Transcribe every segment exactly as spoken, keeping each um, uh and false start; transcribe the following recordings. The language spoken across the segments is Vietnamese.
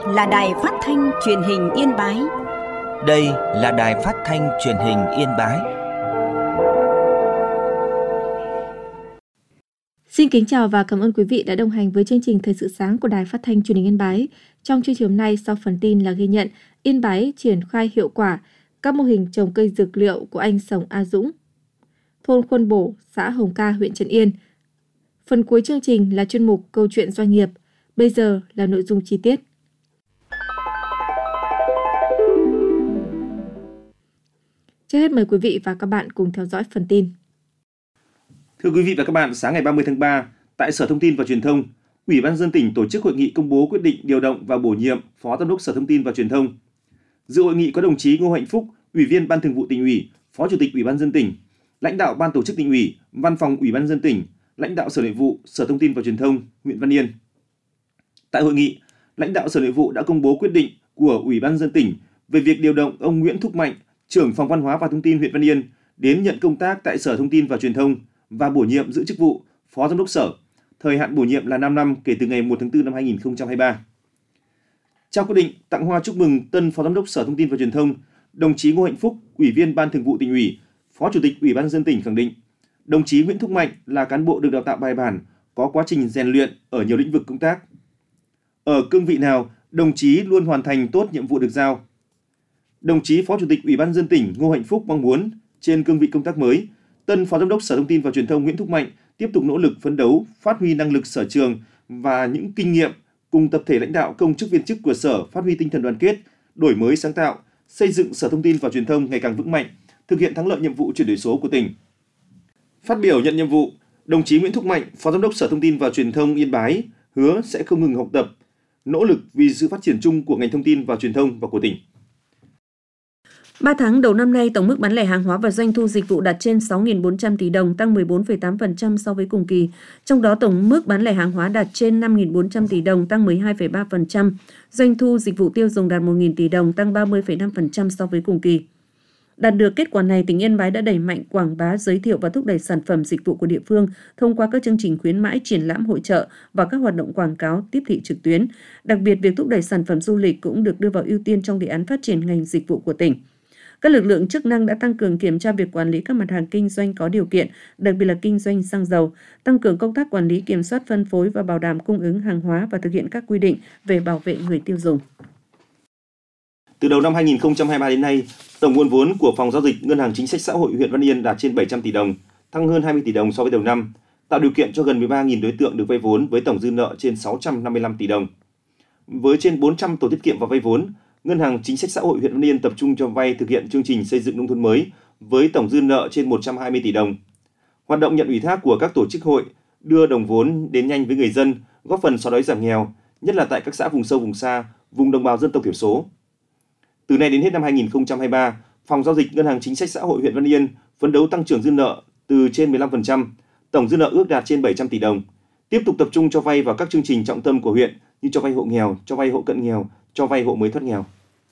là Đài Phát thanh Truyền hình Yên Bái. Đây là Đài Phát thanh Truyền hình Yên Bái. Xin kính chào và cảm ơn quý vị đã đồng hành với chương trình Thời sự sáng của Đài Phát thanh Truyền hình Yên Bái. Trong chương trình hôm nay, sau phần tin là ghi nhận Yên Bái triển khai hiệu quả các mô hình trồng cây dược liệu của anh Sồng A Dũng, thôn Khuôn Bổ, xã Hồng Ca, huyện Trấn Yên. Phần cuối chương trình là chuyên mục Câu chuyện doanh nghiệp. Bây giờ là nội dung chi tiết. Trước hết mời quý vị và các bạn cùng theo dõi phần tin. Thưa quý vị và các bạn, sáng ngày ba mươi tháng ba, tại Sở Thông tin và Truyền thông, Ủy ban nhân dân tỉnh tổ chức hội nghị công bố quyết định điều động và bổ nhiệm Phó Giám đốc Sở Thông tin và Truyền thông. Dự hội nghị có đồng chí Ngô Hạnh Phúc, Ủy viên Ban Thường vụ Tỉnh ủy, Phó Chủ tịch Ủy ban nhân dân tỉnh, lãnh đạo Ban Tổ chức Tỉnh ủy, Văn phòng Ủy ban nhân dân tỉnh, lãnh đạo Sở Nội vụ, Sở Thông tin và Truyền thông, huyện Văn Yên. Tại hội nghị, lãnh đạo Sở Nội vụ đã công bố quyết định của Ủy ban nhân dân tỉnh về việc điều động ông Nguyễn Thúc Mạnh, trưởng Phòng Văn hóa và Thông tin huyện Văn Yên đến nhận công tác tại Sở Thông tin và Truyền thông và bổ nhiệm giữ chức vụ Phó Giám đốc Sở. Thời hạn bổ nhiệm là năm năm kể từ ngày một tháng tư năm hai nghìn không trăm hai mươi ba. Trao quyết định tặng hoa chúc mừng tân Phó Giám đốc Sở Thông tin và Truyền thông, đồng chí Ngô Hạnh Phúc, Ủy viên Ban Thường vụ Tỉnh ủy, Phó Chủ tịch Ủy ban nhân dân tỉnh khẳng định, đồng chí Nguyễn Thúc Mạnh là cán bộ được đào tạo bài bản, có quá trình rèn luyện ở nhiều lĩnh vực công tác. Ở cương vị nào, đồng chí luôn hoàn thành tốt nhiệm vụ được giao. Đồng chí Phó Chủ tịch Ủy ban nhân dân tỉnh Ngô Hạnh Phúc mong muốn trên cương vị công tác mới, tân Phó Giám đốc Sở Thông tin và Truyền thông Nguyễn Thúc Mạnh tiếp tục nỗ lực phấn đấu, phát huy năng lực sở trường và những kinh nghiệm cùng tập thể lãnh đạo công chức viên chức của Sở phát huy tinh thần đoàn kết, đổi mới sáng tạo, xây dựng Sở Thông tin và Truyền thông ngày càng vững mạnh, thực hiện thắng lợi nhiệm vụ chuyển đổi số của tỉnh. Phát biểu nhận nhiệm vụ, đồng chí Nguyễn Thúc Mạnh, Phó Giám đốc Sở Thông tin và Truyền thông Yên Bái hứa sẽ không ngừng học tập, nỗ lực vì sự phát triển chung của ngành thông tin và truyền thông và của tỉnh. ba tháng đầu năm nay, tổng mức bán lẻ hàng hóa và doanh thu dịch vụ đạt trên sáu nghìn bốn trăm tỷ đồng, tăng mười bốn phẩy tám phần trăm so với cùng kỳ. Trong đó, tổng mức bán lẻ hàng hóa đạt trên năm nghìn bốn trăm tỷ đồng, tăng mười hai phẩy ba phần trăm. Doanh thu dịch vụ tiêu dùng đạt một nghìn tỷ đồng, tăng ba mươi phẩy năm phần trăm so với cùng kỳ. Đạt được kết quả này, tỉnh Yên Bái đã đẩy mạnh quảng bá, giới thiệu và thúc đẩy sản phẩm dịch vụ của địa phương thông qua các chương trình khuyến mãi, triển lãm, hội chợ và các hoạt động quảng cáo tiếp thị trực tuyến. Đặc biệt, việc thúc đẩy sản phẩm du lịch cũng được đưa vào ưu tiên trong đề án phát triển ngành dịch vụ của tỉnh. Các lực lượng chức năng đã tăng cường kiểm tra việc quản lý các mặt hàng kinh doanh có điều kiện, đặc biệt là kinh doanh xăng dầu, tăng cường công tác quản lý, kiểm soát phân phối và bảo đảm cung ứng hàng hóa và thực hiện các quy định về bảo vệ người tiêu dùng. Từ đầu năm hai nghìn không trăm hai mươi ba đến nay, tổng nguồn vốn của Phòng Giao dịch Ngân hàng Chính sách Xã hội huyện Văn Yên đạt trên bảy trăm tỷ đồng, tăng hơn hai mươi tỷ đồng so với đầu năm, tạo điều kiện cho gần mười ba nghìn đối tượng được vay vốn với tổng dư nợ trên sáu trăm năm mươi lăm tỷ đồng. Với trên bốn trăm tổ tiết kiệm và vay vốn, Ngân hàng Chính sách Xã hội huyện Văn Yên tập trung cho vay thực hiện chương trình xây dựng nông thôn mới với tổng dư nợ trên một trăm hai mươi tỷ đồng. Hoạt động nhận ủy thác của các tổ chức hội đưa đồng vốn đến nhanh với người dân, góp phần xóa đói giảm nghèo, nhất là tại các xã vùng sâu vùng xa, vùng đồng bào dân tộc thiểu số. Từ nay đến hết năm hai nghìn không trăm hai mươi ba, Phòng Giao dịch Ngân hàng Chính sách Xã hội huyện Văn Yên phấn đấu tăng trưởng dư nợ từ trên mười lăm phần trăm, tổng dư nợ ước đạt trên bảy trăm tỷ đồng. Tiếp tục tập trung cho vay vào các chương trình trọng tâm của huyện như cho vay hộ nghèo, cho vay hộ cận nghèo, cho vay hộ mới thoát nghèo.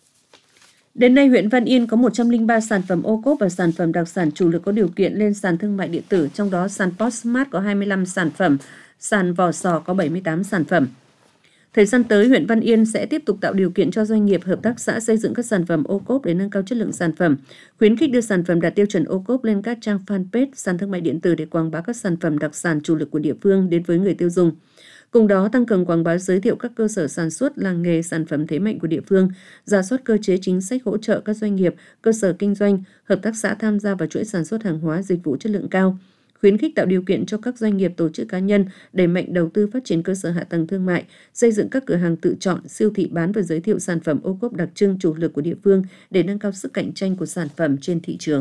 Đến nay, huyện Văn Yên có một trăm lẻ ba sản phẩm ô cốp và sản phẩm đặc sản chủ lực có điều kiện lên sàn thương mại điện tử, trong đó sàn Postmart có hai mươi lăm sản phẩm, sàn Vò Sò có bảy mươi tám sản phẩm. Thời gian tới, huyện Văn Yên sẽ tiếp tục tạo điều kiện cho doanh nghiệp, hợp tác xã xây dựng các sản phẩm ô cốp để nâng cao chất lượng sản phẩm, khuyến khích đưa sản phẩm đạt tiêu chuẩn ô cốp lên các trang fanpage, sàn thương mại điện tử để quảng bá các sản phẩm đặc sản chủ lực của địa phương đến với người tiêu dùng. Cùng đó, tăng cường quảng bá, giới thiệu các cơ sở sản xuất, làng nghề, sản phẩm thế mạnh của địa phương, rà soát cơ chế chính sách hỗ trợ các doanh nghiệp, cơ sở kinh doanh, hợp tác xã tham gia vào chuỗi sản xuất hàng hóa dịch vụ chất lượng cao, khuyến khích tạo điều kiện cho các doanh nghiệp, tổ chức cá nhân đẩy mạnh đầu tư phát triển cơ sở hạ tầng thương mại, xây dựng các cửa hàng tự chọn, siêu thị bán và giới thiệu sản phẩm ô cốp đặc trưng chủ lực của địa phương để nâng cao sức cạnh tranh của sản phẩm trên thị trường.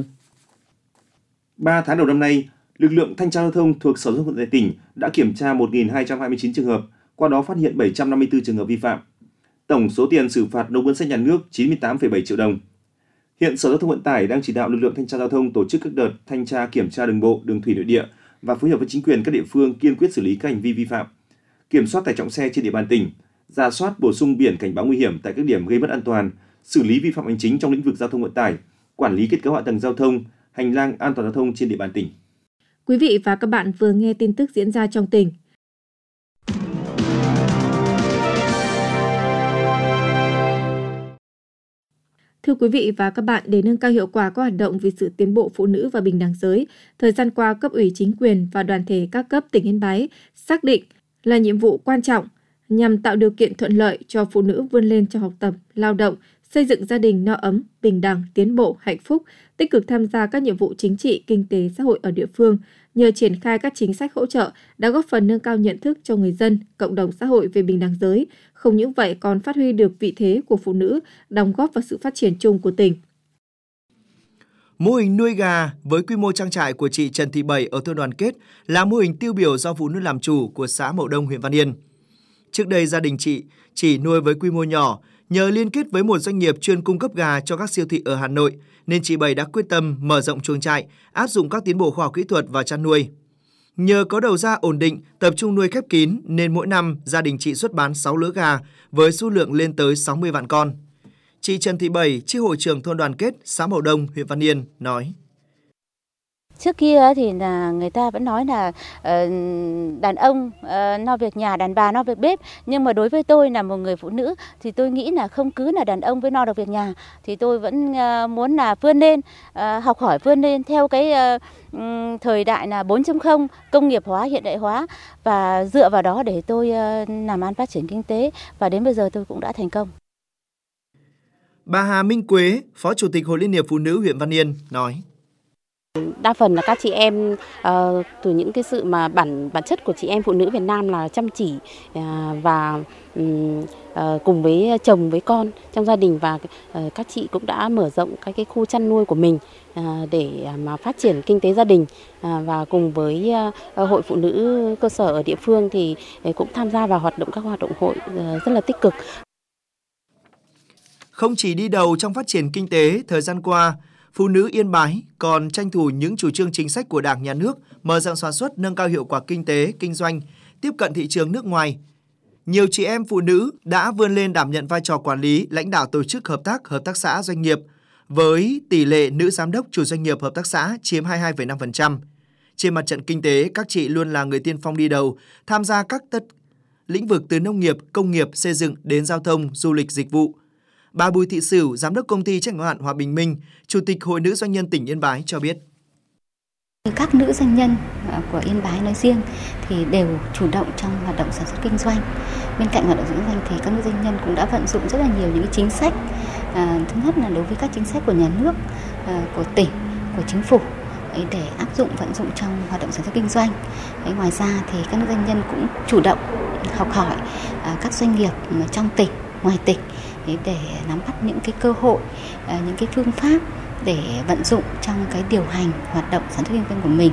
ba tháng đầu năm nay, lực lượng thanh tra giao thông thuộc Sở Giao thông Vận tải tỉnh đã kiểm tra một nghìn hai trăm hai mươi chín trường hợp, qua đó phát hiện bảy trăm năm mươi tư trường hợp vi phạm. Tổng số tiền xử phạt nộp ngân sách nhà nước chín mươi tám phẩy bảy triệu đồng. Hiện Sở Giao thông Vận tải đang chỉ đạo lực lượng thanh tra giao thông tổ chức các đợt thanh tra kiểm tra đường bộ, đường thủy nội địa và phối hợp với chính quyền các địa phương kiên quyết xử lý các hành vi vi phạm, kiểm soát tải trọng xe trên địa bàn tỉnh, rà soát bổ sung biển cảnh báo nguy hiểm tại các điểm gây mất an toàn, xử lý vi phạm hành chính trong lĩnh vực giao thông vận tải, quản lý kết cấu hạ tầng giao thông, hành lang an toàn giao thông trên địa bàn tỉnh. Quý vị và các bạn vừa nghe tin tức diễn ra trong tỉnh. Thưa quý vị và các bạn, để nâng cao hiệu quả các hoạt động vì sự tiến bộ phụ nữ và bình đẳng giới, thời gian qua, cấp ủy chính quyền và đoàn thể các cấp tỉnh Yên Bái xác định là nhiệm vụ quan trọng nhằm tạo điều kiện thuận lợi cho phụ nữ vươn lên trong học tập, lao động, xây dựng gia đình no ấm, bình đẳng, tiến bộ, hạnh phúc, tích cực tham gia các nhiệm vụ chính trị, kinh tế, xã hội ở địa phương. Nhờ triển khai các chính sách hỗ trợ đã góp phần nâng cao nhận thức cho người dân, cộng đồng xã hội về bình đẳng giới. Không những vậy còn phát huy được vị thế của phụ nữ, đóng góp vào sự phát triển chung của tỉnh. Mô hình nuôi gà với quy mô trang trại của chị Trần Thị Bảy ở thôn Đoàn Kết là mô hình tiêu biểu do phụ nữ làm chủ của xã Mậu Đông, huyện Văn Yên. Trước đây gia đình chị chỉ nuôi với quy mô nhỏ, nhờ liên kết với một doanh nghiệp chuyên cung cấp gà cho các siêu thị ở Hà Nội, nên chị Bảy đã quyết tâm mở rộng chuồng trại, áp dụng các tiến bộ khoa học kỹ thuật vào chăn nuôi. Nhờ có đầu ra ổn định, tập trung nuôi khép kín nên mỗi năm gia đình chị xuất bán sáu lứa gà với số lượng lên tới sáu mươi vạn con. Chị Trần Thị Bảy, chi hội trưởng thôn Đoàn Kết, xã Mậu Đông, huyện Văn Yên nói: Trước kia thì là người ta vẫn nói là uh, đàn ông uh, lo việc nhà, đàn bà lo việc bếp. Nhưng mà đối với tôi là một người phụ nữ thì tôi nghĩ là không cứ là đàn ông mới lo được việc nhà. Thì tôi vẫn uh, muốn là vươn lên, uh, học hỏi vươn lên theo cái uh, um, thời đại là bốn chấm không, công nghiệp hóa, hiện đại hóa. Và dựa vào đó để tôi uh, làm ăn phát triển kinh tế. Và đến bây giờ tôi cũng đã thành công. Bà Hà Minh Quế, Phó Chủ tịch Hội Liên hiệp Phụ nữ huyện Văn Yên nói: Đa phần là các chị em uh, từ những cái sự mà bản bản chất của chị em phụ nữ Việt Nam là chăm chỉ uh, và um, uh, cùng với chồng với con trong gia đình, và uh, các chị cũng đã mở rộng các cái khu chăn nuôi của mình uh, để uh, mà phát triển kinh tế gia đình, uh, và cùng với uh, hội phụ nữ cơ sở ở địa phương thì uh, cũng tham gia vào hoạt động các hoạt động hội uh, rất là tích cực. Không chỉ đi đầu trong phát triển kinh tế, thời gian qua, phụ nữ Yên Bái còn tranh thủ những chủ trương chính sách của Đảng, Nhà nước, mở rộng sản xuất, nâng cao hiệu quả kinh tế, kinh doanh, tiếp cận thị trường nước ngoài. Nhiều chị em phụ nữ đã vươn lên đảm nhận vai trò quản lý, lãnh đạo tổ chức hợp tác, hợp tác xã, doanh nghiệp, với tỷ lệ nữ giám đốc chủ doanh nghiệp hợp tác xã chiếm hai mươi hai phẩy năm phần trăm. Trên mặt trận kinh tế, các chị luôn là người tiên phong đi đầu, tham gia các tất lĩnh vực từ nông nghiệp, công nghiệp, xây dựng đến giao thông, du lịch, dịch vụ. Bà Bùi Thị Sửu, Giám đốc Công ty trách nhiệm hữu hạn Hòa Bình Minh, Chủ tịch Hội Nữ Doanh nhân tỉnh Yên Bái cho biết: Các nữ doanh nhân của Yên Bái nói riêng thì đều chủ động trong hoạt động sản xuất kinh doanh. Bên cạnh hoạt động kinh doanh thì các nữ doanh nhân cũng đã vận dụng rất là nhiều những cái chính sách. À, thứ nhất là đối với các chính sách của nhà nước, à, của tỉnh, của chính phủ để áp dụng vận dụng trong hoạt động sản xuất kinh doanh. Đấy, ngoài ra thì các nữ doanh nhân cũng chủ động học hỏi à, các doanh nghiệp trong tỉnh, ngoài tỉnh để nắm bắt những cái cơ hội, những cái phương pháp để vận dụng trong cái điều hành hoạt động sản xuất kinh doanh của mình.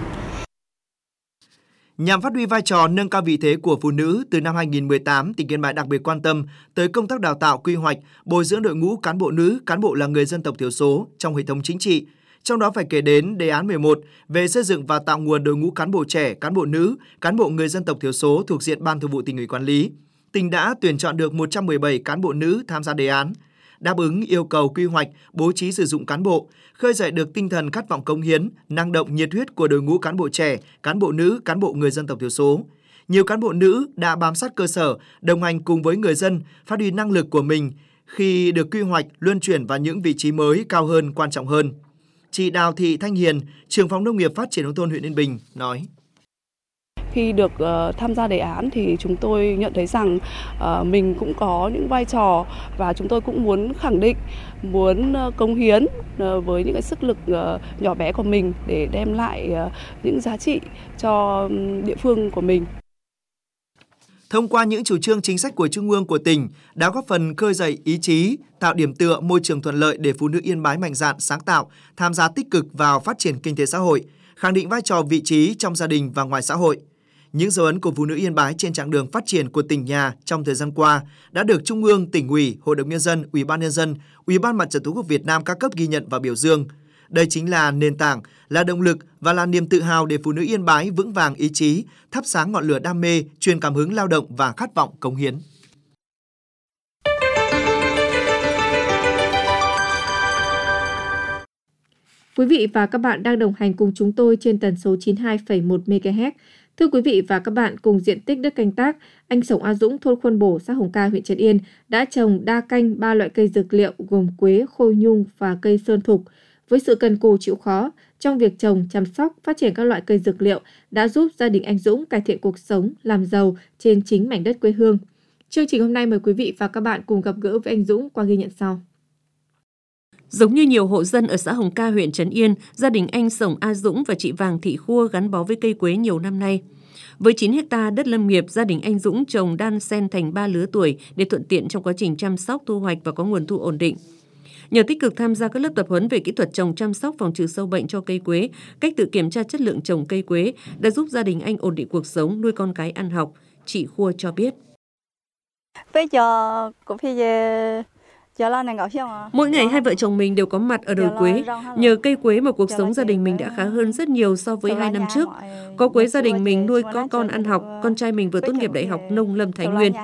Nhằm phát huy vai trò nâng cao vị thế của phụ nữ, từ năm hai nghìn không trăm mười tám, tỉnh Yên Bái đặc biệt quan tâm tới công tác đào tạo, quy hoạch, bồi dưỡng đội ngũ cán bộ nữ, cán bộ là người dân tộc thiểu số trong hệ thống chính trị. Trong đó phải kể đến đề án mười một về xây dựng và tạo nguồn đội ngũ cán bộ trẻ, cán bộ nữ, cán bộ người dân tộc thiểu số thuộc diện Ban Thường vụ Tỉnh ủy quản lý. Tỉnh đã tuyển chọn được một trăm mười bảy cán bộ nữ tham gia đề án, đáp ứng yêu cầu quy hoạch, bố trí sử dụng cán bộ, khơi dậy được tinh thần khát vọng cống hiến, năng động, nhiệt huyết của đội ngũ cán bộ trẻ, cán bộ nữ, cán bộ người dân tộc thiểu số. Nhiều cán bộ nữ đã bám sát cơ sở, đồng hành cùng với người dân, phát huy năng lực của mình khi được quy hoạch luân chuyển vào những vị trí mới cao hơn, quan trọng hơn. Chị Đào Thị Thanh Hiền, trưởng phòng nông nghiệp phát triển nông thôn huyện Yên Bình nói: Khi được uh, tham gia đề án thì chúng tôi nhận thấy rằng uh, mình cũng có những vai trò và chúng tôi cũng muốn khẳng định, muốn uh, cống hiến uh, với những cái sức lực uh, nhỏ bé của mình để đem lại uh, những giá trị cho um, địa phương của mình. Thông qua những chủ trương chính sách của Trung ương, của tỉnh đã góp phần khơi dậy ý chí, tạo điểm tựa, môi trường thuận lợi để phụ nữ Yên Bái mạnh dạn, sáng tạo, tham gia tích cực vào phát triển kinh tế xã hội, khẳng định vai trò vị trí trong gia đình và ngoài xã hội. Những dấu ấn của phụ nữ Yên Bái trên chặng đường phát triển của tỉnh nhà trong thời gian qua đã được Trung ương, Tỉnh ủy, Hội đồng Nhân dân, Ủy ban Nhân dân, Ủy ban Mặt trận Tổ quốc Việt Nam các cấp ghi nhận và biểu dương. Đây chính là nền tảng, là động lực và là niềm tự hào để phụ nữ Yên Bái vững vàng ý chí, thắp sáng ngọn lửa đam mê, truyền cảm hứng lao động và khát vọng cống hiến. Quý vị và các bạn đang đồng hành cùng chúng tôi trên tần số chín mươi hai phẩy một mê ga héc. Thưa quý vị và các bạn, cùng diện tích đất canh tác, anh Sổng A Dũng, thôn Khuôn Bổ, xã Hồng Ca, huyện Trấn Yên đã trồng đa canh ba loại cây dược liệu gồm quế, khôi nhung và cây sơn thục. Với sự cần cù chịu khó trong việc trồng, chăm sóc, phát triển các loại cây dược liệu đã giúp gia đình anh Dũng cải thiện cuộc sống, làm giàu trên chính mảnh đất quê hương. Chương trình hôm nay mời quý vị và các bạn cùng gặp gỡ với anh Dũng qua ghi nhận sau. Giống như nhiều hộ dân ở xã Hồng Ca, huyện Trấn Yên, gia đình anh Sổng A Dũng và chị Vàng Thị Khua gắn bó với cây quế nhiều năm nay. Với chín héc ta đất lâm nghiệp, gia đình anh Dũng trồng đan xen thành ba lứa tuổi để thuận tiện trong quá trình chăm sóc, thu hoạch và có nguồn thu ổn định. Nhờ tích cực tham gia các lớp tập huấn về kỹ thuật trồng, chăm sóc, phòng trừ sâu bệnh cho cây quế, cách tự kiểm tra chất lượng trồng cây quế đã giúp gia đình anh ổn định cuộc sống, nuôi con cái ăn học. Chị Khua cho biết. Mỗi ngày hai vợ chồng mình đều có mặt ở đồi quế. Nhờ cây quế mà cuộc sống gia đình mình đã khá hơn rất nhiều so với hai năm trước. Có quế gia đình mình nuôi có con ăn học, con trai mình vừa tốt nghiệp Đại học Nông lâm Thái Nguyên.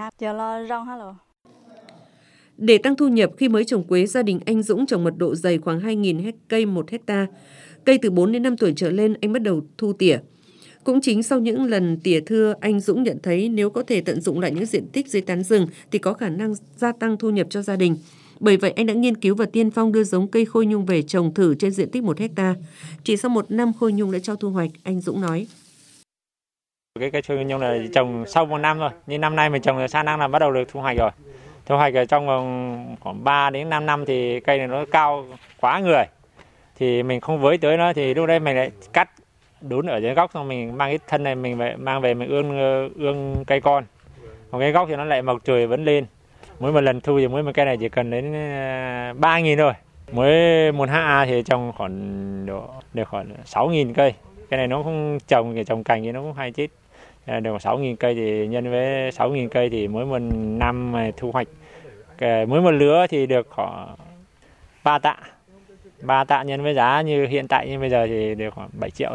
Để tăng thu nhập khi mới trồng quế, gia đình anh Dũng trồng mật độ dày khoảng hai nghìn cây một hecta. Cây từ bốn đến năm tuổi trở lên, anh bắt đầu thu tỉa. Cũng chính sau những lần tỉa thưa, anh Dũng nhận thấy nếu có thể tận dụng lại những diện tích dưới tán rừng thì có khả năng gia tăng thu nhập cho gia đình. Bởi vậy, anh đã nghiên cứu và tiên phong đưa giống cây khôi nhung về trồng thử trên diện tích một hecta. Chỉ sau một năm khôi nhung đã cho thu hoạch, anh Dũng nói. Cái cây khôi nhung là trồng sau một năm rồi, nhưng năm nay mình trồng sang năm là bắt đầu được thu hoạch rồi. Thu hoạch ở trong vòng khoảng ba đến năm năm thì cây này nó cao quá người. Thì mình không với tới nó thì lúc đấy mình lại cắt đốn ở dưới gốc, xong mình mang cái thân này mình mang về mình ương ương cây con. Còn cái gốc thì nó lại mọc chồi vẫn lên. Mỗi một lần thu thì mỗi một cây này chỉ cần đến ba nghìn thôi. Mỗi một ha thì trồng khoảng độ được khoảng sáu nghìn cây. Cái này nó không trồng thì trồng cành thì nó cũng hay chết. Được sáu nghìn cây thì nhân với sáu nghìn cây thì mỗi một năm thu hoạch mỗi một lứa thì được khoảng ba tạ. ba tạ nhân với giá như hiện tại như bây giờ thì được khoảng bảy triệu rồi.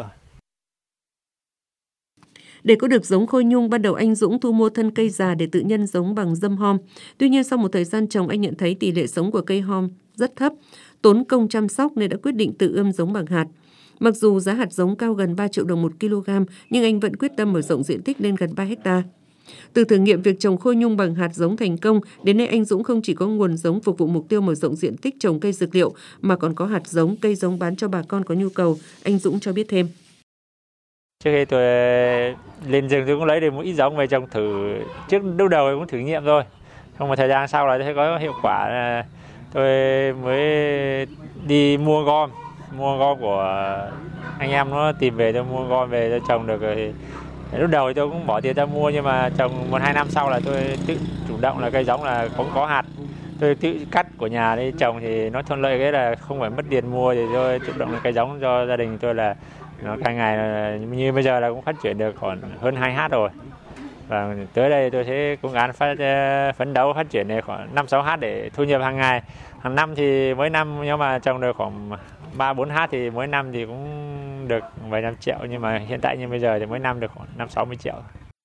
Để có được giống khôi nhung, ban đầu anh Dũng thu mua thân cây già để tự nhân giống bằng dâm hom. Tuy nhiên sau một thời gian trồng, anh nhận thấy tỷ lệ sống của cây hom rất thấp, tốn công chăm sóc nên đã quyết định tự ươm giống bằng hạt. Mặc dù giá hạt giống cao gần ba triệu đồng một kg, nhưng anh vẫn quyết tâm mở rộng diện tích lên gần ba hecta. Từ thử nghiệm việc trồng khôi nhung bằng hạt giống thành công, đến nay anh Dũng không chỉ có nguồn giống phục vụ mục tiêu mở rộng diện tích trồng cây dược liệu, mà còn có hạt giống, cây giống bán cho bà con có nhu cầu. Anh Dũng cho biết thêm. Trước khi tôi lên rừng tôi cũng lấy được một ít giống về trồng thử. Trước lúc đầu tôi cũng thử nghiệm thôi. Trong một thời gian sau là thấy có hiệu quả, tôi mới đi mua gom. Mua gom của anh em nó tìm về, tôi mua gom về tôi trồng được rồi. Lúc đầu thì tôi cũng bỏ tiền ra mua, nhưng mà trồng một hai năm sau là tôi tự chủ động là cây giống là cũng có hạt. Tôi tự cắt của nhà đi trồng thì nó thuận lợi cái là không phải mất tiền mua, thì tôi chủ động là cây giống cho gia đình tôi là nó càng ngày như bây giờ là cũng phát triển được khoảng hơn hai hát rồi. Và tới đây tôi sẽ cố gắng phát, phấn đấu phát triển này khoảng năm sáu hát để thu nhập hàng ngày. Hàng năm thì mỗi năm nếu mà trồng được khoảng ba bốn hát thì mỗi năm thì cũng được vài trăm triệu, nhưng mà hiện tại như bây giờ thì mỗi năm được khoảng năm sáu mươi triệu.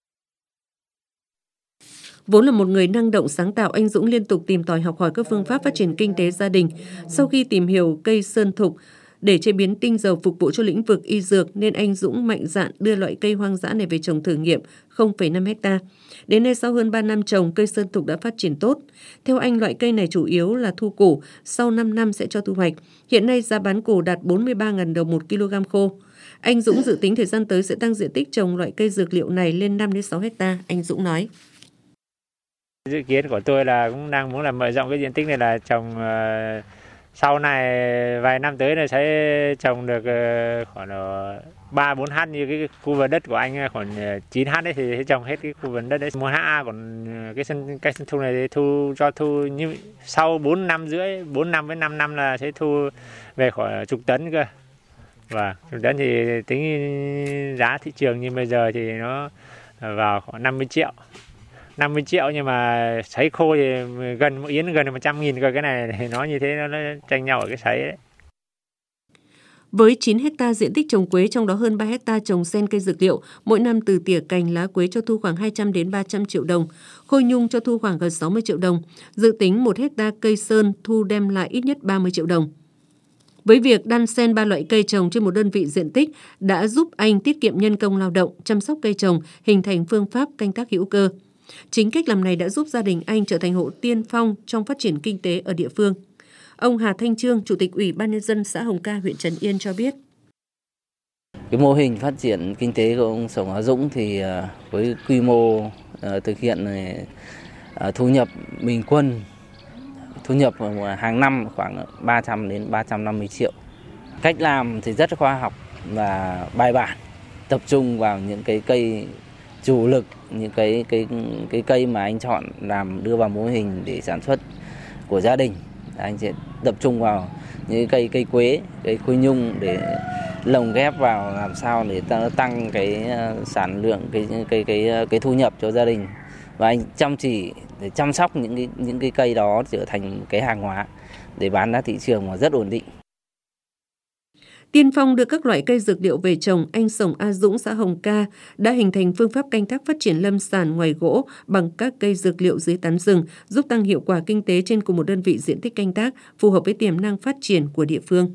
Vốn là một người năng động sáng tạo, anh Dũng liên tục tìm tòi học hỏi các phương pháp phát triển kinh tế gia đình. Sau khi tìm hiểu cây sơn thục để chế biến tinh dầu phục vụ cho lĩnh vực y dược, nên anh Dũng mạnh dạn đưa loại cây hoang dã này về trồng thử nghiệm không phẩy năm hecta. Đến nay sau hơn ba năm trồng, cây sơn thục đã phát triển tốt. Theo anh, loại cây này chủ yếu là thu củ, sau năm năm sẽ cho thu hoạch. Hiện nay giá bán củ đạt bốn mươi ba nghìn đồng một kg khô. Anh Dũng dự tính thời gian tới sẽ tăng diện tích trồng loại cây dược liệu này lên năm đến sáu hecta, anh Dũng nói. Dự kiến của tôi là cũng đang muốn là mở rộng cái diện tích này, là trồng uh, sau này vài năm tới là sẽ trồng được uh, khoảng ba bốn hát như cái khu vườn đất của anh khoảng chín hát đấy, thì sẽ trồng hết cái khu vườn đất đấy. Một ha, còn cái sân cây sân thu này thì thu cho thu như sau bốn năm rưỡi, bốn năm với năm năm là sẽ thu về khoảng chục tấn cơ. Và chục tấn thì tính giá thị trường như bây giờ thì nó vào khoảng năm mươi triệu. năm mươi triệu, nhưng mà sấy khô thì gần một yến gần một trăm nghìn cơ. Cái này thì nó như thế, nó, nó tranh nhau ở cái sấy đấy. Với chín hecta diện tích trồng quế, trong đó hơn ba hecta trồng xen cây dược liệu, mỗi năm từ tỉa cành lá quế cho thu khoảng hai trăm đến ba trăm triệu đồng, khôi nhung cho thu khoảng gần sáu mươi triệu đồng. Dự tính một hecta cây sơn thu đem lại ít nhất ba mươi triệu đồng. Với việc đan xen ba loại cây trồng trên một đơn vị diện tích đã giúp anh tiết kiệm nhân công lao động, chăm sóc cây trồng, hình thành phương pháp canh tác hữu cơ. Chính cách làm này đã giúp gia đình anh trở thành hộ tiên phong trong phát triển kinh tế ở địa phương. Ông Hà Thanh Trương, Chủ tịch Ủy ban Nhân dân xã Hồng Ca, huyện Trấn Yên cho biết. Cái mô hình phát triển kinh tế của ông Sổng Á Dũng thì với quy mô thực hiện thu nhập bình quân, thu nhập hàng năm khoảng ba trăm đến ba trăm năm mươi triệu. Cách làm thì rất khoa học và bài bản, tập trung vào những cái cây chủ lực, những cái cái cái cây mà anh chọn làm đưa vào mô hình để sản xuất của gia đình. Anh sẽ tập trung vào những cây cây quế, cây khôi nhung để lồng ghép vào làm sao để tăng cái sản lượng, cái cái cái cái thu nhập cho gia đình. Và anh chăm chỉ để chăm sóc những cái những cái cây đó trở thành cái hàng hóa để bán ra thị trường mà rất ổn định. Tiên phong đưa các loại cây dược liệu về trồng, anh Sổng A Dũng, xã Hồng Ca đã hình thành phương pháp canh tác phát triển lâm sản ngoài gỗ bằng các cây dược liệu dưới tán rừng, giúp tăng hiệu quả kinh tế trên cùng một đơn vị diện tích canh tác, phù hợp với tiềm năng phát triển của địa phương.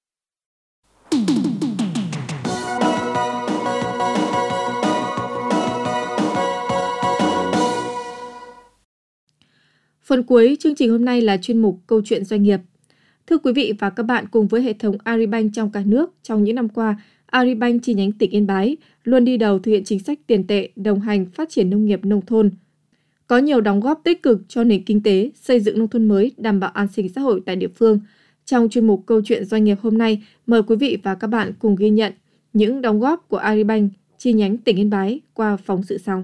Phần cuối chương trình hôm nay là chuyên mục Câu chuyện doanh nghiệp. Thưa quý vị và các bạn, cùng với hệ thống Agribank trong cả nước, trong những năm qua, Agribank chi nhánh tỉnh Yên Bái luôn đi đầu thực hiện chính sách tiền tệ, đồng hành phát triển nông nghiệp nông thôn. Có nhiều đóng góp tích cực cho nền kinh tế, xây dựng nông thôn mới, đảm bảo an sinh xã hội tại địa phương. Trong chuyên mục Câu chuyện doanh nghiệp hôm nay, mời quý vị và các bạn cùng ghi nhận những đóng góp của Agribank chi nhánh tỉnh Yên Bái qua phóng sự sau.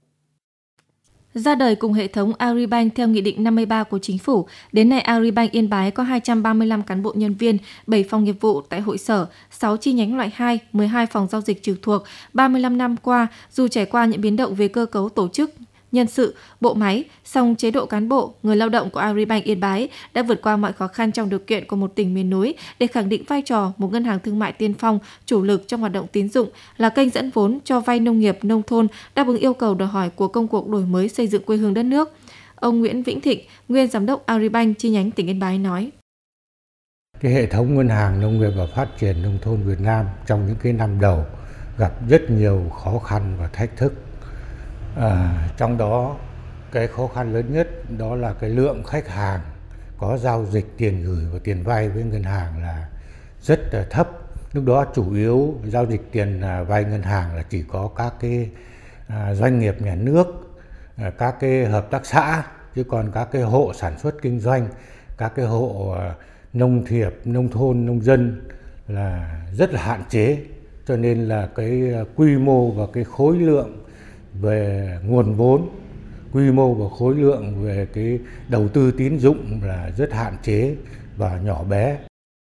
Ra đời cùng hệ thống Agribank theo Nghị định năm mươi ba của Chính phủ, đến nay Agribank Yên Bái có hai trăm ba mươi lăm cán bộ nhân viên, bảy phòng nghiệp vụ tại hội sở, sáu chi nhánh loại hai, mười hai phòng giao dịch trực thuộc. ba mươi lăm năm qua, dù trải qua những biến động về cơ cấu tổ chức, nhân sự, bộ máy, song chế độ cán bộ, người lao động của Agribank Yên Bái đã vượt qua mọi khó khăn trong điều kiện của một tỉnh miền núi để khẳng định vai trò một ngân hàng thương mại tiên phong, chủ lực trong hoạt động tín dụng, là kênh dẫn vốn cho vay nông nghiệp, nông thôn, đáp ứng yêu cầu đòi hỏi của công cuộc đổi mới xây dựng quê hương đất nước. Ông Nguyễn Vĩnh Thịnh, nguyên giám đốc Agribank chi nhánh tỉnh Yên Bái nói: Cái hệ thống ngân hàng nông nghiệp và phát triển nông thôn Việt Nam trong những cái năm đầu gặp rất nhiều khó khăn và thách thức. À, trong đó cái khó khăn lớn nhất đó là cái lượng khách hàng có giao dịch tiền gửi và tiền vay với ngân hàng là rất là thấp. Lúc đó chủ yếu giao dịch tiền vay ngân hàng là chỉ có các cái à, doanh nghiệp nhà nước, à, các cái hợp tác xã, chứ còn các cái hộ sản xuất kinh doanh, các cái hộ à, nông nghiệp, nông thôn, nông dân là rất là hạn chế. Cho nên là cái quy mô và cái khối lượng về nguồn vốn, quy mô và khối lượng về cái đầu tư tín dụng là rất hạn chế và nhỏ bé.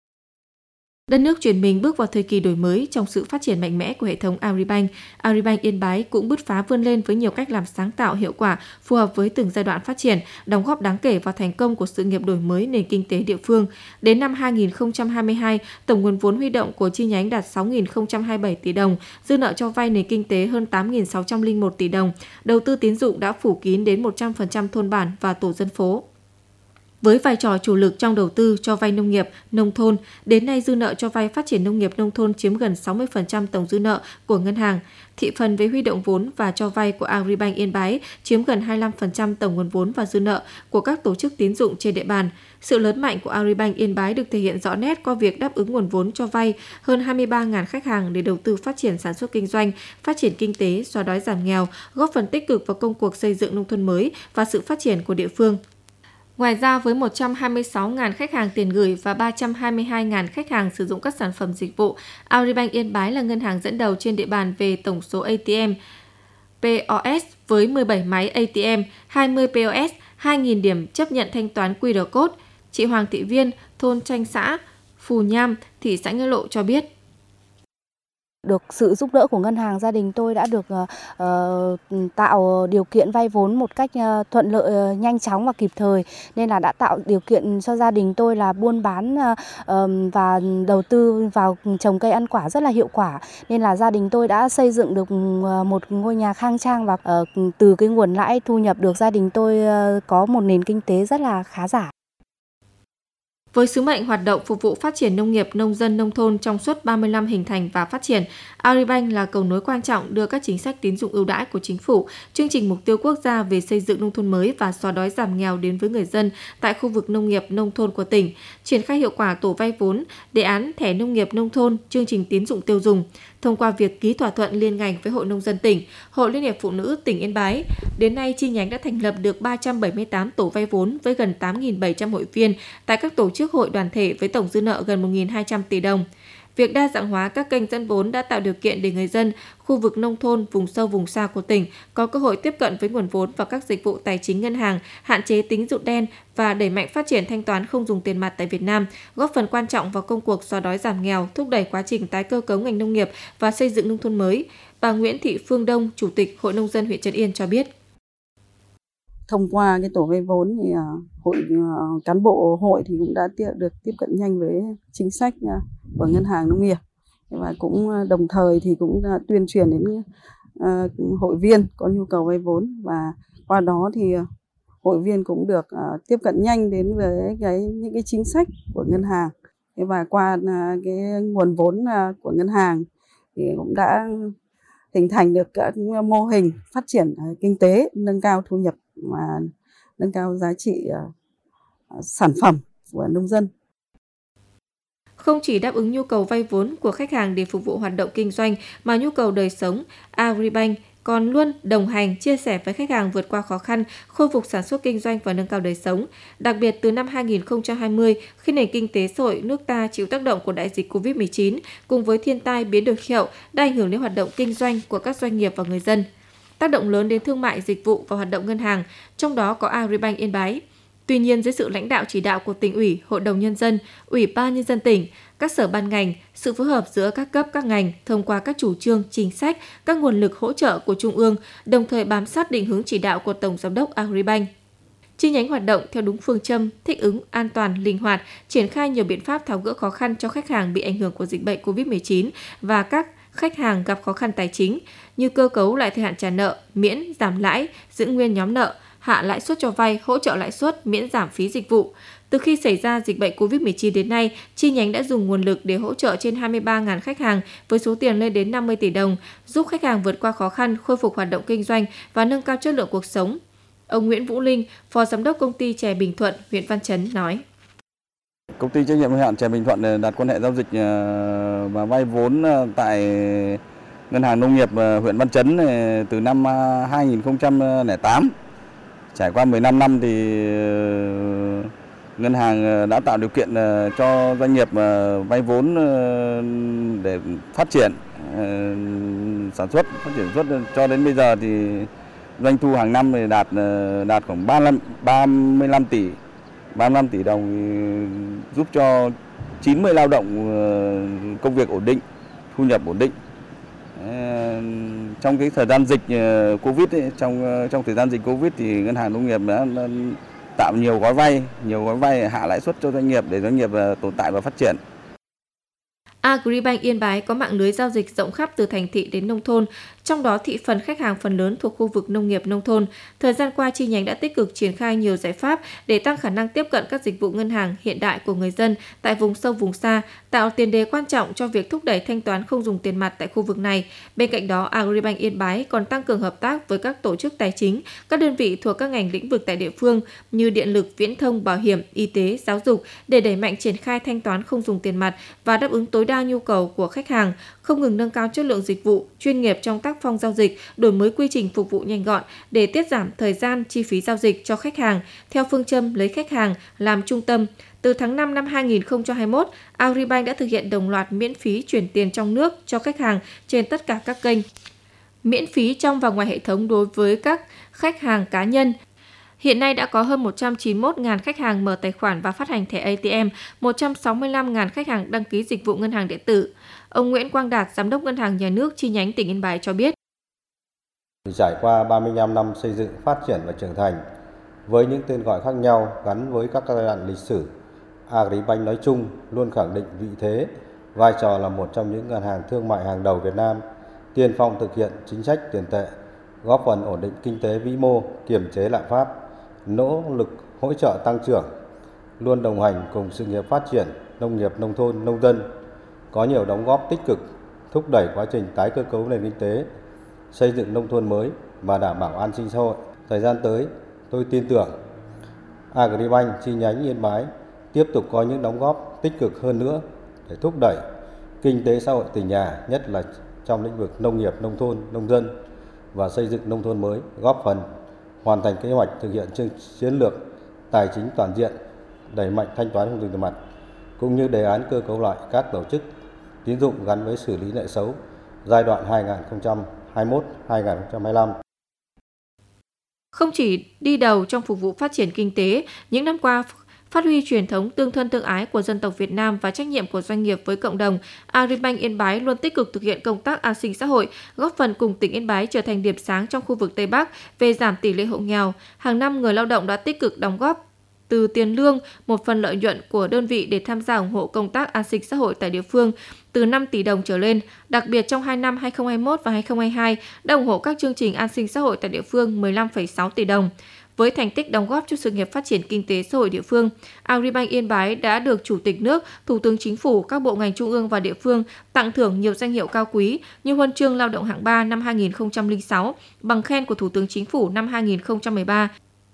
Đất nước chuyển mình bước vào thời kỳ đổi mới trong sự phát triển mạnh mẽ của hệ thống Agribank. Agribank Yên Bái cũng bứt phá vươn lên với nhiều cách làm sáng tạo, hiệu quả, phù hợp với từng giai đoạn phát triển, đóng góp đáng kể vào thành công của sự nghiệp đổi mới nền kinh tế địa phương. Đến năm hai nghìn không trăm hai mươi hai, tổng nguồn vốn huy động của chi nhánh đạt sáu nghìn không trăm hai mươi bảy tỷ đồng, dư nợ cho vay nền kinh tế hơn tám nghìn sáu trăm lẻ một tỷ đồng, đầu tư tín dụng đã phủ kín đến một trăm phần trăm thôn bản và tổ dân phố. Với vai trò chủ lực trong đầu tư cho vay nông nghiệp, nông thôn, đến nay dư nợ cho vay phát triển nông nghiệp nông thôn chiếm gần sáu mươi phần trăm tổng dư nợ của ngân hàng. Thị phần về huy động vốn và cho vay của Agribank Yên Bái chiếm gần hai mươi lăm phần trăm tổng nguồn vốn và dư nợ của các tổ chức tín dụng trên địa bàn. Sự lớn mạnh của Agribank Yên Bái được thể hiện rõ nét qua việc đáp ứng nguồn vốn cho vay hơn hai mươi ba nghìn khách hàng để đầu tư phát triển sản xuất kinh doanh, phát triển kinh tế, xóa đói giảm nghèo, góp phần tích cực vào công cuộc xây dựng nông thôn mới và sự phát triển của địa phương. Ngoài ra, với một trăm hai mươi sáu nghìn khách hàng tiền gửi và ba trăm hai mươi hai nghìn khách hàng sử dụng các sản phẩm dịch vụ, Agribank Yên Bái là ngân hàng dẫn đầu trên địa bàn về tổng số a tê em, pê o ét với mười bảy máy a tê em, hai mươi pê o ét, hai nghìn điểm chấp nhận thanh toán quy rờ code. Chị Hoàng Thị Viên, thôn Tranh Xã, Phù Nham, thị xã Nghĩa Lộ cho biết. Được sự giúp đỡ của ngân hàng, gia đình tôi đã được uh, tạo điều kiện vay vốn một cách uh, thuận lợi, uh, nhanh chóng và kịp thời, nên là đã tạo điều kiện cho gia đình tôi là buôn bán uh, um, và đầu tư vào trồng cây ăn quả rất là hiệu quả, nên là gia đình tôi đã xây dựng được uh, một ngôi nhà khang trang và uh, từ cái nguồn lãi thu nhập được, gia đình tôi uh, có một nền kinh tế rất là khá giả. Với sứ mệnh hoạt động phục vụ phát triển nông nghiệp, nông dân, nông thôn trong suốt ba mươi năm hình thành và phát triển, Agribank là cầu nối quan trọng đưa các chính sách tín dụng ưu đãi của chính phủ, chương trình mục tiêu quốc gia về xây dựng nông thôn mới và xóa đói giảm nghèo đến với người dân tại khu vực nông nghiệp, nông thôn của tỉnh, triển khai hiệu quả tổ vay vốn, đề án thẻ nông nghiệp nông thôn, chương trình tín dụng tiêu dùng. Thông qua việc ký thỏa thuận liên ngành với Hội Nông dân tỉnh, Hội Liên hiệp Phụ nữ tỉnh Yên Bái, đến nay chi nhánh đã thành lập được ba trăm bảy mươi tám tổ vay vốn với gần tám nghìn bảy trăm hội viên tại các tổ chức hội đoàn thể với tổng dư nợ gần một nghìn hai trăm tỷ đồng. Việc đa dạng hóa các kênh dẫn vốn đã tạo điều kiện để người dân, khu vực nông thôn, vùng sâu, vùng xa của tỉnh có cơ hội tiếp cận với nguồn vốn và các dịch vụ tài chính ngân hàng, hạn chế tín dụng đen và đẩy mạnh phát triển thanh toán không dùng tiền mặt tại Việt Nam, góp phần quan trọng vào công cuộc xóa đói giảm nghèo, thúc đẩy quá trình tái cơ cấu ngành nông nghiệp và xây dựng nông thôn mới. Bà Nguyễn Thị Phương Đông, Chủ tịch Hội Nông dân huyện Trấn Yên cho biết. Thông qua cái tổ vay vốn thì hội cán bộ hội thì cũng đã được tiếp cận nhanh với chính sách của ngân hàng nông nghiệp, và cũng đồng thời thì cũng tuyên truyền đến hội viên có nhu cầu vay vốn, và qua đó thì hội viên cũng được tiếp cận nhanh đến với cái những cái chính sách của ngân hàng, và qua cái nguồn vốn của ngân hàng thì cũng đã hình thành được các mô hình phát triển kinh tế, nâng cao thu nhập và nâng cao giá trị sản phẩm của nông dân. Không chỉ đáp ứng nhu cầu vay vốn của khách hàng để phục vụ hoạt động kinh doanh mà nhu cầu đời sống, Agribank còn luôn đồng hành, chia sẻ với khách hàng vượt qua khó khăn, khôi phục sản xuất kinh doanh và nâng cao đời sống. Đặc biệt từ năm hai nghìn không trăm hai mươi, khi nền kinh tế xã hội nước ta chịu tác động của đại dịch cô vít mười chín cùng với thiên tai biến đổi khí hậu đã ảnh hưởng đến hoạt động kinh doanh của các doanh nghiệp và người dân. Tác động lớn đến thương mại, dịch vụ và hoạt động ngân hàng, trong đó có Agribank Yên Bái. Tuy nhiên, dưới sự lãnh đạo chỉ đạo của Tỉnh ủy, Hội đồng Nhân dân, Ủy ban Nhân dân tỉnh, các sở ban ngành, sự phối hợp giữa các cấp các ngành thông qua các chủ trương, chính sách, các nguồn lực hỗ trợ của Trung ương, đồng thời bám sát định hướng chỉ đạo của Tổng Giám đốc Agribank. Chi nhánh hoạt động theo đúng phương châm, thích ứng, an toàn, linh hoạt, triển khai nhiều biện pháp tháo gỡ khó khăn cho khách hàng bị ảnh hưởng của dịch bệnh cô vít mười chín và các khách hàng gặp khó khăn tài chính như cơ cấu lại thời hạn trả nợ, miễn, giảm lãi, giữ nguyên nhóm nợ, hạ lãi suất cho vay, hỗ trợ lãi suất, miễn giảm phí dịch vụ. Từ khi xảy ra dịch bệnh cô vít mười chín đến nay, chi nhánh đã dùng nguồn lực để hỗ trợ trên hai mươi ba nghìn khách hàng với số tiền lên đến năm mươi tỷ đồng, giúp khách hàng vượt qua khó khăn, khôi phục hoạt động kinh doanh và nâng cao chất lượng cuộc sống. Ông Nguyễn Vũ Linh, Phó Giám đốc Công ty Chè Bình Thuận, huyện Văn Chấn nói. Công ty trách nhiệm hữu hạn Chè Bình Thuận đặt quan hệ giao dịch và vay vốn tại Ngân hàng Nông nghiệp huyện Văn Chấn từ năm hai nghìn không trăm lẻ tám. Trải qua mười lăm năm thì ngân hàng đã tạo điều kiện cho doanh nghiệp vay vốn để phát triển sản xuất, phát triển sản xuất cho đến bây giờ thì doanh thu hàng năm thì đạt đạt khoảng ba mươi lăm tỷ ba mươi lăm tỷ đồng, giúp cho chín mươi lao động công việc ổn định, thu nhập ổn định. Trong cái thời gian dịch Covid ấy, trong trong thời gian dịch Covid thì ngân hàng nông nghiệp đã, đã tạo nhiều gói vay, nhiều gói vay hạ lãi suất cho doanh nghiệp để doanh nghiệp tồn tại và phát triển. Agribank Yên Bái có mạng lưới giao dịch rộng khắp từ thành thị đến nông thôn, trong đó thị phần khách hàng phần lớn thuộc khu vực nông nghiệp nông thôn. Thời gian qua, chi nhánh đã tích cực triển khai nhiều giải pháp để tăng khả năng tiếp cận các dịch vụ ngân hàng hiện đại của người dân tại vùng sâu vùng xa, tạo tiền đề quan trọng cho việc thúc đẩy thanh toán không dùng tiền mặt tại khu vực này. Bên cạnh đó, Agribank Yên Bái còn tăng cường hợp tác với các tổ chức tài chính, các đơn vị thuộc các ngành lĩnh vực tại địa phương như điện lực, viễn thông, bảo hiểm, y tế, giáo dục để đẩy mạnh triển khai thanh toán không dùng tiền mặt và đáp ứng tối đa nhu cầu của khách hàng, không ngừng nâng cao chất lượng dịch vụ, chuyên nghiệp trong tác phong giao dịch, đổi mới quy trình phục vụ nhanh gọn để tiết giảm thời gian, chi phí giao dịch cho khách hàng theo phương châm lấy khách hàng làm trung tâm. Từ tháng năm năm hai nghìn không trăm hai mươi mốt, Agribank đã thực hiện đồng loạt miễn phí chuyển tiền trong nước cho khách hàng trên tất cả các kênh. Miễn phí trong và ngoài hệ thống đối với các khách hàng cá nhân. Hiện nay đã có hơn một trăm chín mươi mốt nghìn khách hàng mở tài khoản và phát hành thẻ a tê em, một trăm sáu mươi lăm nghìn khách hàng đăng ký dịch vụ ngân hàng điện tử. Ông Nguyễn Quang Đạt, Giám đốc Ngân hàng Nhà nước chi nhánh tỉnh Yên Bái cho biết. Trải qua ba mươi lăm năm xây dựng, phát triển và trưởng thành, với những tên gọi khác nhau gắn với các giai đoạn lịch sử, Agribank nói chung luôn khẳng định vị thế, vai trò là một trong những ngân hàng thương mại hàng đầu Việt Nam, tiên phong thực hiện chính sách tiền tệ, góp phần ổn định kinh tế vĩ mô, kiềm chế lạm phát, nỗ lực hỗ trợ tăng trưởng, luôn đồng hành cùng sự nghiệp phát triển nông nghiệp nông thôn nông dân, có nhiều đóng góp tích cực thúc đẩy quá trình tái cơ cấu nền kinh tế, xây dựng nông thôn mới và đảm bảo an sinh xã hội. Thời gian tới, tôi tin tưởng Agribank chi nhánh Yên Bái tiếp tục có những đóng góp tích cực hơn nữa để thúc đẩy kinh tế xã hội tỉnh nhà, nhất là trong lĩnh vực nông nghiệp, nông thôn, nông dân và xây dựng nông thôn mới, góp phần hoàn thành kế hoạch thực hiện chương chiến lược tài chính toàn diện, đẩy mạnh thanh toán không dùng tiền mặt, cũng như đề án cơ cấu lại các tổ chức tín dụng gắn với xử lý nợ xấu giai đoạn hai nghìn không trăm hai mươi mốt đến hai nghìn không trăm hai mươi lăm. Không chỉ đi đầu trong phục vụ phát triển kinh tế, những năm qua phát huy truyền thống tương thân tương ái của dân tộc Việt Nam và trách nhiệm của doanh nghiệp với cộng đồng, Agribank Yên Bái luôn tích cực thực hiện công tác an sinh xã hội, góp phần cùng tỉnh Yên Bái trở thành điểm sáng trong khu vực Tây Bắc về giảm tỷ lệ hộ nghèo. Hàng năm, người lao động đã tích cực đóng góp từ tiền lương, một phần lợi nhuận của đơn vị để tham gia ủng hộ công tác an sinh xã hội tại địa phương từ năm tỷ đồng trở lên. Đặc biệt trong hai năm hai nghìn không trăm hai mươi mốt và hai nghìn không trăm hai mươi hai đã ủng hộ các chương trình an sinh xã hội tại địa phương mười lăm phẩy sáu tỷ đồng. Với thành tích đóng góp cho sự nghiệp phát triển kinh tế xã hội địa phương, Agribank Yên Bái đã được Chủ tịch nước, Thủ tướng Chính phủ, các bộ ngành trung ương và địa phương tặng thưởng nhiều danh hiệu cao quý như Huân chương Lao động hạng ba năm hai nghìn không trăm lẻ sáu, bằng khen của Thủ tướng Chính phủ năm hai nghìn không trăm mười ba.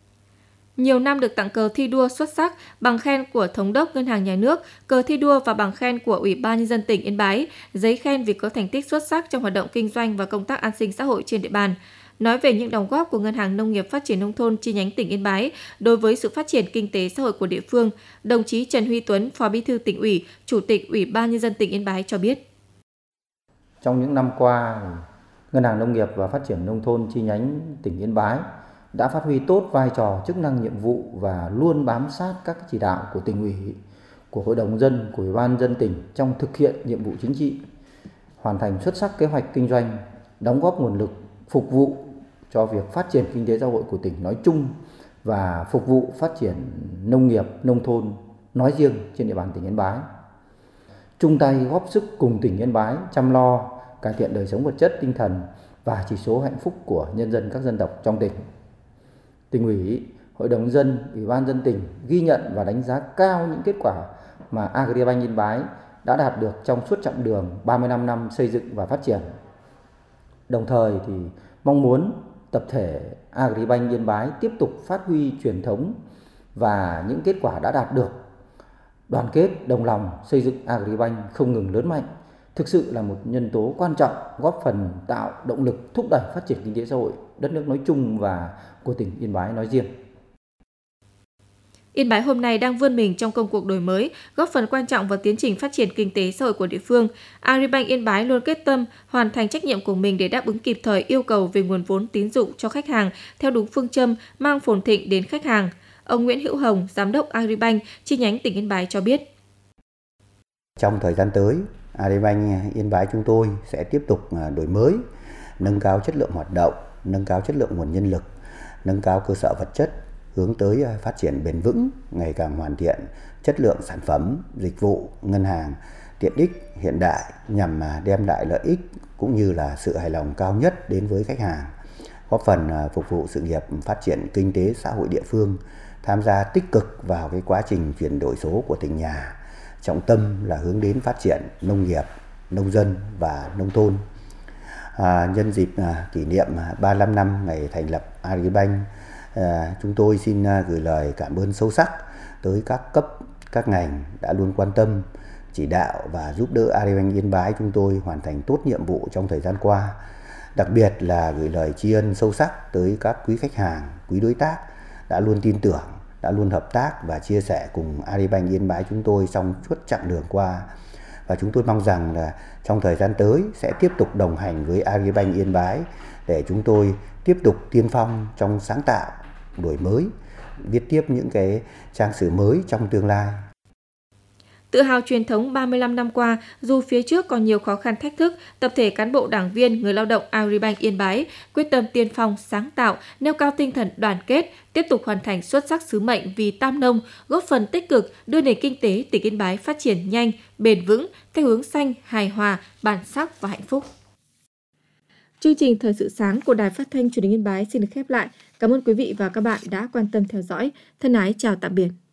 Nhiều năm được tặng cờ thi đua xuất sắc, bằng khen của Thống đốc Ngân hàng Nhà nước, cờ thi đua và bằng khen của Ủy ban Nhân dân tỉnh Yên Bái, giấy khen vì có thành tích xuất sắc trong hoạt động kinh doanh và công tác an sinh xã hội trên địa bàn. Nói về những đóng góp của Ngân hàng Nông nghiệp Phát triển Nông thôn chi nhánh tỉnh Yên Bái đối với sự phát triển kinh tế xã hội của địa phương, đồng chí Trần Huy Tuấn, Phó Bí thư Tỉnh ủy, Chủ tịch Ủy ban Nhân dân tỉnh Yên Bái cho biết. Trong những năm qua, Ngân hàng Nông nghiệp và Phát triển Nông thôn chi nhánh tỉnh Yên Bái đã phát huy tốt vai trò chức năng nhiệm vụ và luôn bám sát các chỉ đạo của tỉnh ủy, của Hội đồng nhân dân, của Ủy ban nhân dân tỉnh trong thực hiện nhiệm vụ chính trị, hoàn thành xuất sắc kế hoạch kinh doanh, đóng góp nguồn lực phục vụ cho việc phát triển kinh tế xã hội của tỉnh nói chung và phục vụ phát triển nông nghiệp, nông thôn nói riêng trên địa bàn tỉnh Yên Bái. Chung tay góp sức cùng tỉnh Yên Bái chăm lo, cải thiện đời sống vật chất, tinh thần và chỉ số hạnh phúc của nhân dân các dân tộc trong tỉnh. Tỉnh ủy, Hội đồng nhân dân, Ủy ban nhân dân tỉnh ghi nhận và đánh giá cao những kết quả mà Agribank Yên Bái đã đạt được trong suốt chặng đường ba mươi lăm năm xây dựng và phát triển. Đồng thời thì mong muốn tập thể Agribank Yên Bái tiếp tục phát huy truyền thống và những kết quả đã đạt được. Đoàn kết, đồng lòng xây dựng Agribank không ngừng lớn mạnh, thực sự là một nhân tố quan trọng góp phần tạo động lực thúc đẩy phát triển kinh tế xã hội đất nước nói chung và của tỉnh Yên Bái nói riêng. Yên Bái hôm nay đang vươn mình trong công cuộc đổi mới, góp phần quan trọng vào tiến trình phát triển kinh tế xã hội của địa phương. Agribank Yên Bái luôn quyết tâm hoàn thành trách nhiệm của mình để đáp ứng kịp thời yêu cầu về nguồn vốn tín dụng cho khách hàng theo đúng phương châm mang phồn thịnh đến khách hàng. Ông Nguyễn Hữu Hồng, Giám đốc Agribank chi nhánh tỉnh Yên Bái cho biết. Trong thời gian tới, Agribank Yên Bái chúng tôi sẽ tiếp tục đổi mới, nâng cao chất lượng hoạt động, nâng cao chất lượng nguồn nhân lực, nâng cao cơ sở vật chất, hướng tới phát triển bền vững, ngày càng hoàn thiện chất lượng sản phẩm, dịch vụ, ngân hàng, tiện ích hiện đại nhằm đem lại lợi ích cũng như là sự hài lòng cao nhất đến với khách hàng, góp phần phục vụ sự nghiệp phát triển kinh tế xã hội địa phương, tham gia tích cực vào cái quá trình chuyển đổi số của tỉnh nhà, trọng tâm là hướng đến phát triển nông nghiệp, nông dân và nông thôn. À, nhân dịp à, kỷ niệm ba mươi lăm năm ngày thành lập Agribank, à, chúng tôi xin à, gửi lời cảm ơn sâu sắc tới các cấp, các ngành đã luôn quan tâm, chỉ đạo và giúp đỡ Agribank Yên Bái chúng tôi hoàn thành tốt nhiệm vụ trong thời gian qua. Đặc biệt là gửi lời tri ân sâu sắc tới các quý khách hàng, quý đối tác đã luôn tin tưởng, đã luôn hợp tác và chia sẻ cùng Agribank Yên Bái chúng tôi trong suốt chặng đường qua. Và chúng tôi mong rằng là trong thời gian tới sẽ tiếp tục đồng hành với Agribank Yên Bái để chúng tôi tiếp tục tiên phong trong sáng tạo, đổi mới, viết tiếp những cái trang sử mới trong tương lai. Tự hào truyền thống ba mươi lăm năm qua, dù phía trước còn nhiều khó khăn thách thức, tập thể cán bộ đảng viên, người lao động Agribank Yên Bái quyết tâm tiên phong, sáng tạo, nêu cao tinh thần đoàn kết, tiếp tục hoàn thành xuất sắc sứ mệnh vì tam nông, góp phần tích cực đưa nền kinh tế tỉnh Yên Bái phát triển nhanh, bền vững, theo hướng xanh, hài hòa, bản sắc và hạnh phúc. Chương trình Thời sự sáng của Đài Phát thanh Truyền hình Yên Bái xin được khép lại. Cảm ơn quý vị và các bạn đã quan tâm theo dõi. Thân ái chào tạm biệt.